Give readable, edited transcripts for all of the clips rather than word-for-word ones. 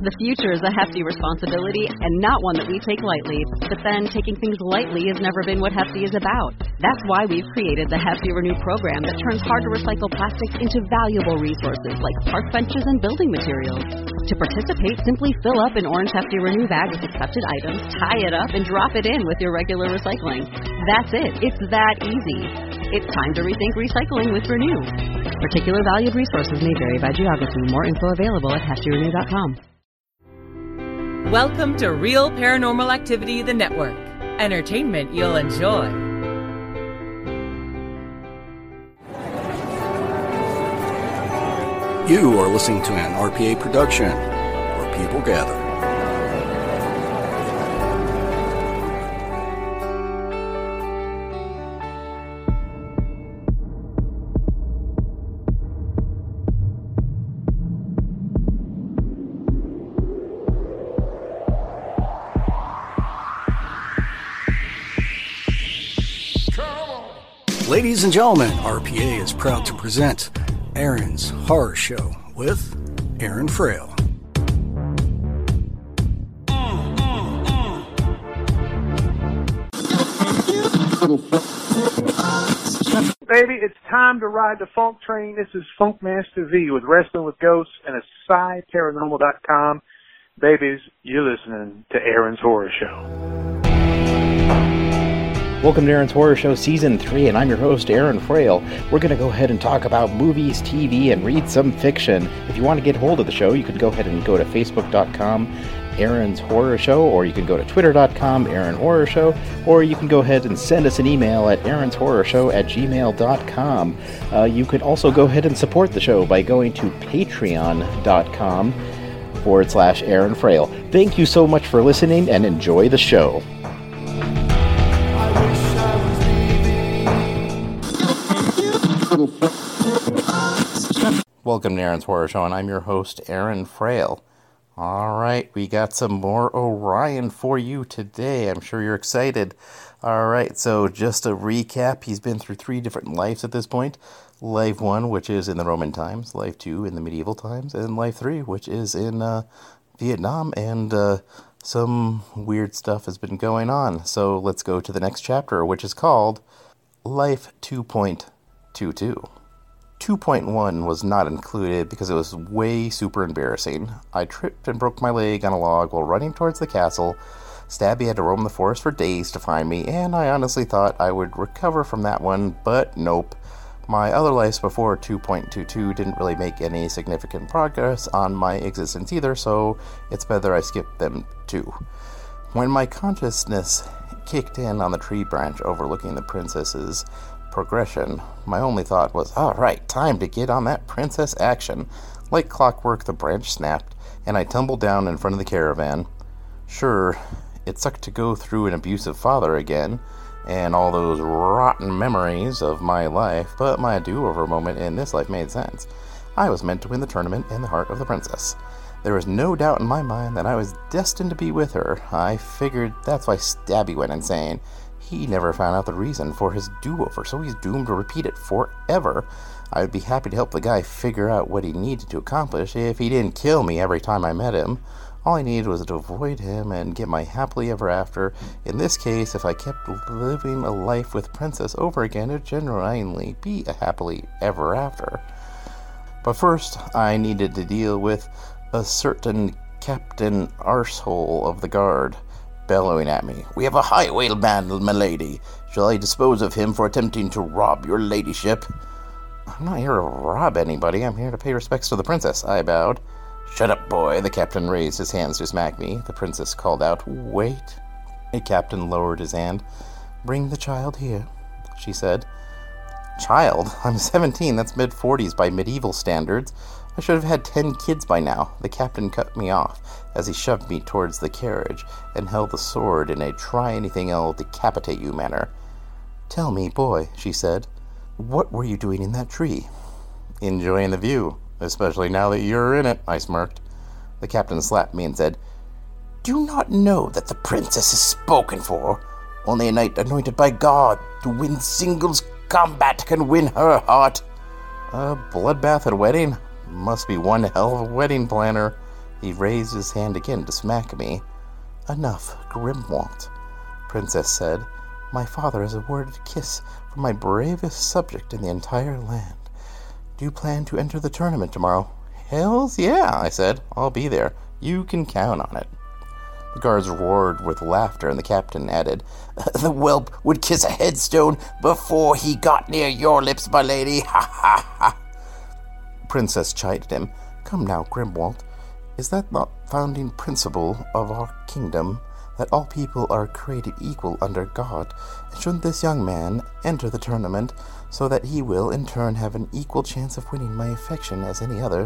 The future is a hefty responsibility and not one that we take lightly. But then, taking things lightly has never been what Hefty is about. That's why we've created the Hefty Renew program that turns hard-to-recycle plastics into valuable resources like park benches and building materials. To participate, simply fill up an orange Hefty Renew bag with accepted items, tie it up, and drop it in with your regular recycling. That's it. It's that easy. It's time to rethink recycling with Renew. Particular valued resources may vary by geography. More info available at heftyrenew.com. Welcome to Real Paranormal Activity, the network. Entertainment you'll enjoy. You are listening to an RPA production where people gather. Ladies and gentlemen, RPA is proud to present Aaron's Horror Show with Aaron Frail. Baby, it's time to ride the funk train. This is Funkmaster V with Wrestling with Ghosts and AsideParanormal.com. Babies, you're listening to Aaron's Horror Show. Welcome to Aaron's Horror Show Season 3, and I'm your host, Aaron Frail. We're going to go ahead and talk about movies, TV, and read some fiction. If you want to get hold of the show, you can go ahead and go to Facebook.com, Aaron's Horror Show, or you can go to Twitter.com, Aaron Horror Show, or you can go ahead and send us an email at aaronshorrorshow@gmail.com. You can also go ahead and support the show by going to patreon.com/Aaron Frail. Thank you so much for listening, and enjoy the show. Welcome to Aaron's Horror Show, and I'm your host, Aaron Frail. Alright, we got some more Orion for you today. I'm sure you're excited. Alright, so just a recap. He's been through 3 different lives at this point. Life 1, which is in the Roman times. Life 2, in the medieval times. And Life 3, which is in Vietnam. And some weird stuff has been going on. So let's go to the next chapter, which is called Life 2.22. 2.1 was not included because it was way super embarrassing. I tripped and broke my leg on a log while running towards the castle. Stabby had to roam the forest for days to find me, and I honestly thought I would recover from that one, but nope. My other lives before 2.22 didn't really make any significant progress on my existence either, so it's better I skip them too. When my consciousness kicked in on the tree branch overlooking the princess's progression, my only thought was, alright, time to get on that princess action. Like clockwork, the branch snapped, and I tumbled down in front of the caravan. Sure, it sucked to go through an abusive father again, and all those rotten memories of my life, but my do-over moment in this life made sense. I was meant to win the tournament in the heart of the princess. There was no doubt in my mind that I was destined to be with her. I figured that's why Stabby went insane. He never found out the reason for his do-over, so he's doomed to repeat it forever. I would be happy to help the guy figure out what he needed to accomplish if he didn't kill me every time I met him. All I needed was to avoid him and get my happily ever after. In this case, if I kept living a life with Princess over again, it would genuinely be a happily ever after. But first, I needed to deal with a certain Captain Arsehole of the Guard, bellowing at me. We have a highwayman, m'lady. Shall I dispose of him for attempting to rob your ladyship? I'm not here to rob anybody. I'm here to pay respects to the princess, I bowed. Shut up, boy. The captain raised his hands to smack me. The princess called out, Wait. The captain lowered his hand. Bring the child here, she said. Child? I'm 17. That's mid-40s by medieval standards. I should have had 10 kids by now. The captain cut me off as he shoved me towards the carriage and held the sword in a try-anything-I'll decapitate you manner. Tell me, boy, she said, what were you doing in that tree? Enjoying the view, especially now that you're in it, I smirked. The captain slapped me and said, Do not know that the princess is spoken for. Only a knight anointed by God to win singles combat can win her heart. A bloodbath at a wedding? Must be one hell of a wedding planner. He raised his hand again to smack me. "Enough, Grimwald," Princess said. "My father has awarded a kiss from my bravest subject in the entire land. Do you plan to enter the tournament tomorrow?" "Hells yeah," I said. "I'll be there. You can count on it." The guards roared with laughter, and the captain added, "The whelp would kiss a headstone before he got near your lips, my lady. Ha ha ha." Princess chided him. "Come now, Grimwald. Is that not founding principle of our kingdom, that all people are created equal under God? And shouldn't this young man enter the tournament so that he will, in turn, have an equal chance of winning my affection as any other?"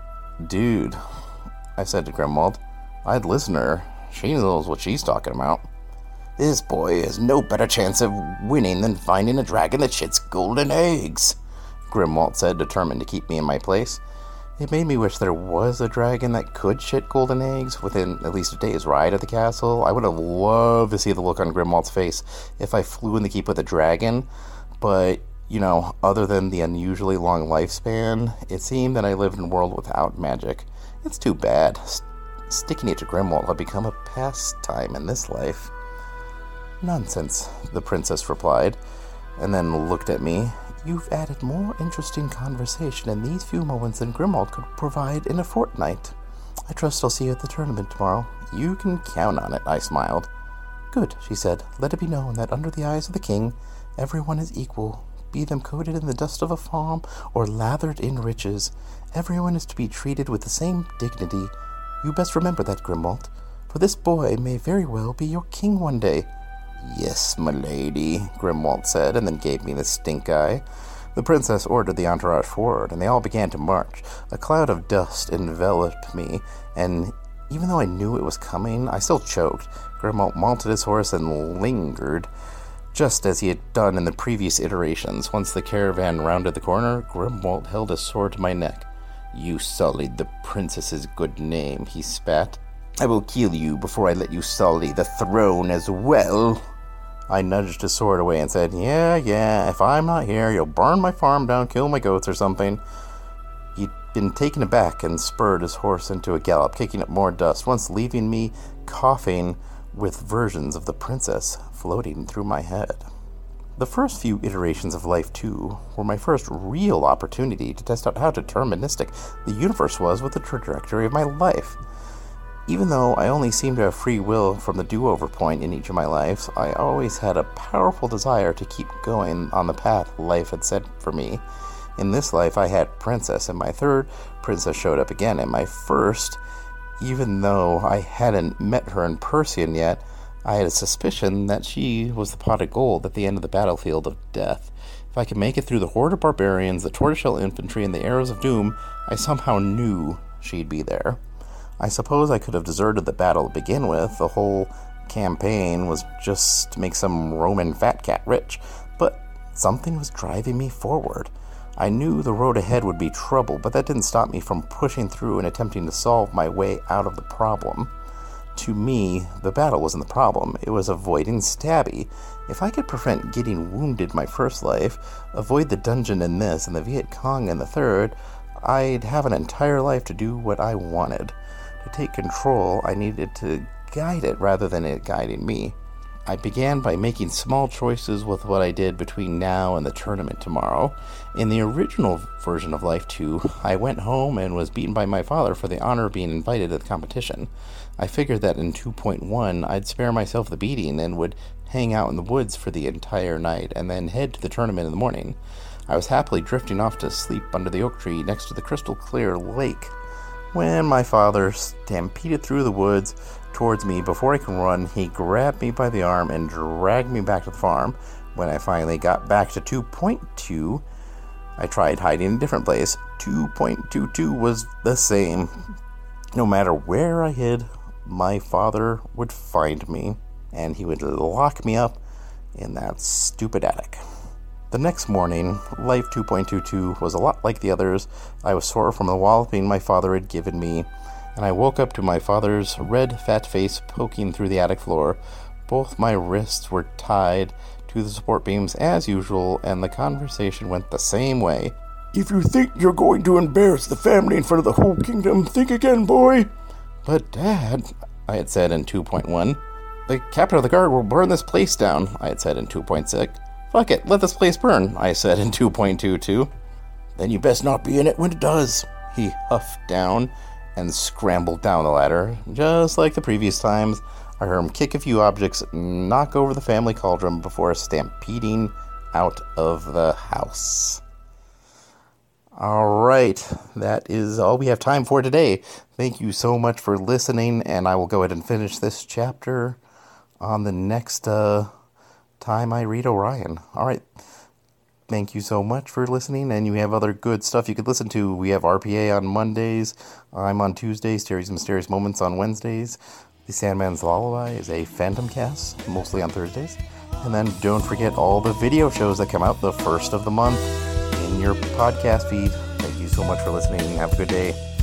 "Dude," I said to Grimwald, "I'd listen to her. She knows what she's talking about." "This boy has no better chance of winning than finding a dragon that shits golden eggs," Grimwald said, determined to keep me in my place. It made me wish there was a dragon that could shit golden eggs within at least a day's ride of the castle. I would have loved to see the look on Grimwald's face if I flew in the keep with a dragon, but, other than the unusually long lifespan, it seemed that I lived in a world without magic. It's too bad. Sticking it to Grimwald had become a pastime in this life. "Nonsense," the princess replied, and then looked at me. "You've added more interesting conversation in these few moments than Grimwald could provide in a fortnight. I trust I'll see you at the tournament tomorrow." "You can count on it," I smiled. "Good," she said. "Let it be known that under the eyes of the king, everyone is equal, be them coated in the dust of a farm or lathered in riches. Everyone is to be treated with the same dignity. You best remember that, Grimwald, for this boy may very well be your king one day." "Yes, my lady," Grimwald said, and then gave me the stink eye. The princess ordered the entourage forward, and they all began to march. A cloud of dust enveloped me, and even though I knew it was coming, I still choked. Grimwald mounted his horse and lingered, just as he had done in the previous iterations. Once the caravan rounded the corner, Grimwald held his sword to my neck. "You sullied the princess's good name," he spat. "I will kill you before I let you sully the throne as well." I nudged his sword away and said, Yeah, if I'm not here, you'll burn my farm down, kill my goats or something." He'd been taken aback and spurred his horse into a gallop, kicking up more dust, once leaving me coughing with versions of the princess floating through my head. The first few iterations of Life 2 were my first real opportunity to test out how deterministic the universe was with the trajectory of my life. Even though I only seemed to have free will from the do-over point in each of my lives, I always had a powerful desire to keep going on the path life had set for me. In this life, I had Princess. In my third, Princess showed up again. In my first, even though I hadn't met her in person yet, I had a suspicion that she was the pot of gold at the end of the battlefield of death. If I could make it through the horde of barbarians, the tortoiseshell infantry, and the arrows of doom, I somehow knew she'd be there. I suppose I could have deserted the battle to begin with. The whole campaign was just to make some Roman fat cat rich. But something was driving me forward. I knew the road ahead would be trouble, but that didn't stop me from pushing through and attempting to solve my way out of the problem. To me, the battle wasn't the problem. It was avoiding Stabby. If I could prevent getting wounded my first life, avoid the dungeon in this, and the Viet Cong in the third, I'd have an entire life to do what I wanted. To take control, I needed to guide it rather than it guiding me. I began by making small choices with what I did between now and the tournament tomorrow. In the original version of Life 2, I went home and was beaten by my father for the honor of being invited to the competition. I figured that in 2.1, I'd spare myself the beating and would hang out in the woods for the entire night and then head to the tournament in the morning. I was happily drifting off to sleep under the oak tree next to the crystal clear lake when my father stampeded through the woods towards me. Before I could run, he grabbed me by the arm and dragged me back to the farm. When I finally got back to 2.2, I tried hiding in a different place. 2.22 was the same. No matter where I hid, my father would find me, and he would lock me up in that stupid attic. The next morning, Life 2.22 was a lot like the others. I was sore from the walloping my father had given me, and I woke up to my father's red, fat face poking through the attic floor. Both my wrists were tied to the support beams as usual, and the conversation went the same way. "If you think you're going to embarrass the family in front of the whole kingdom, think again, boy." But Dad, I had said in 2.1. The captain of the guard will burn this place down, I had said in 2.6. Fuck it, let this place burn, I said in 2.22. Then you best not be in it when it does, he huffed down and scrambled down the ladder. Just like the previous times, I heard him kick a few objects, knock over the family cauldron before stampeding out of the house. Alright, that is all we have time for today. Thank you so much for listening, and I will go ahead and finish this chapter on the next time I read Orion. Alright, thank you so much for listening, and you have other good stuff you could listen to. We have RPA on Mondays, I'm on Tuesdays, Terry's Mysterious Moments on Wednesdays. The Sandman's Lullaby is a Phantom Cast, mostly on Thursdays. And then don't forget all the video shows that come out the first of the month in your podcast feed. Thank you so much for listening. Have a good day.